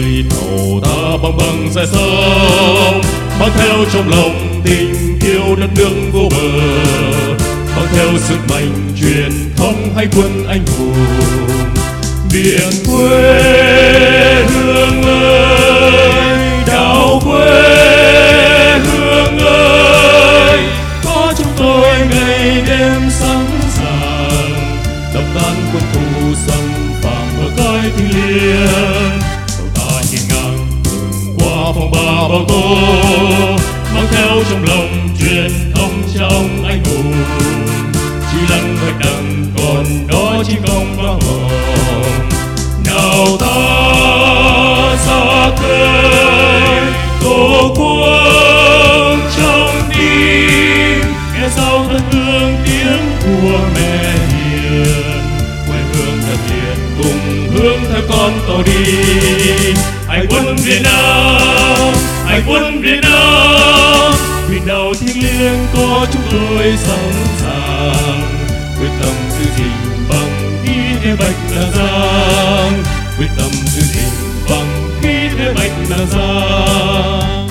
khơi tàu ta băng băng dài sông, mang theo trong lòng tình yêu đất nước vô bờ, mang theo sức mạnh truyền thống hải quân anh hùng. Biển quê hương ơi, đảo quê hương ơi, có chúng tôi ngày đêm sẵn sàng đập tan quân thù xâm phạm bờ cõi thiêng liêng. Tàu ta hiên ngang vượt qua phong ba bão tố, mang theo trong lòng truyền thống cha ông anh hùng. Chỉ lăng bạch đằng còn đó chỉ công vang vọng. Nào ta xa khơi tổ quốc trong tim, nghe sao thân thương tiếng của mẹ hiền. Quê hương đất liền cùng hướng theo con tàu đi. Hải quân Việt Nam, Hải quân Việt Nam, biển đảo thiêng liêng có chúng tôi sẵn sàng, quyết tâm giữ gìn bằng khí thế bạch đằng giang, quyết tâm giữ gìn bằng khí thế bạch đằng giang.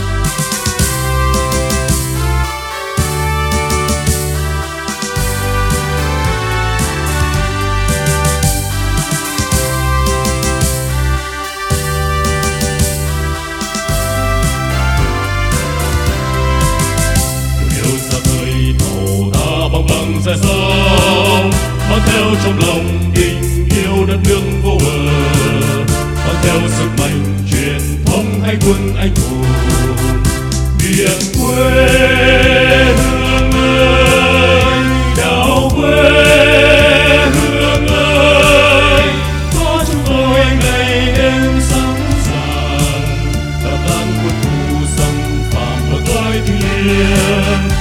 Băng băng dài sông, mang theo trong lòng tình yêu đất nước vô bờ, mang theo sức mạnh truyền thống hải quân anh hùng. Biển quê hương ơi, đảo quê hương ơi, có chúng tôi ngày đêm sẵn sàng đập tan quân thù xâm phạm bờ cõi thiêng liêng.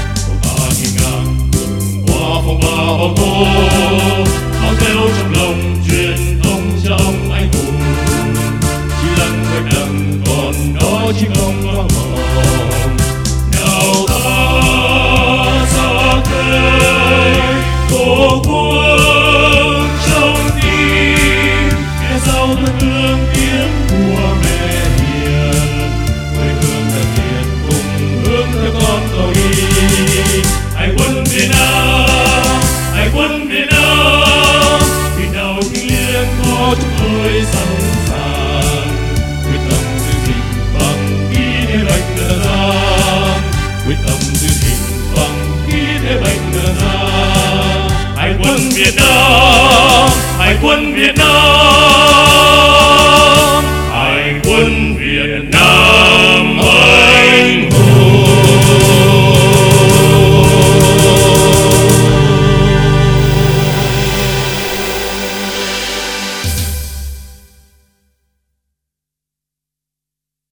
Phong ba bão tố, mang theo trong lòng truyền thống cha ông anh hùng. Chỉ lăng bạch đằng còn đó chỉ công vang vọng. Nào ta xa khơi tổ quốc trong tim, nghe sao thân thương tiếng của mẹ hiền. Quê hương đất liền cùng hướng theo con tàu đi. Hải quân Việt Nam, Hải quân Việt Nam, biển đảo thiêng liêng có chúng tôi sẵn sàng, quyết tâm giữ gìn bằng khí thế bạch đằng giang, quyết tâm giữ gìn bằng khí thế bạch đằng giang. Hải quân Việt Nam, Hải quân Việt Nam, Hải quân Việt Nam.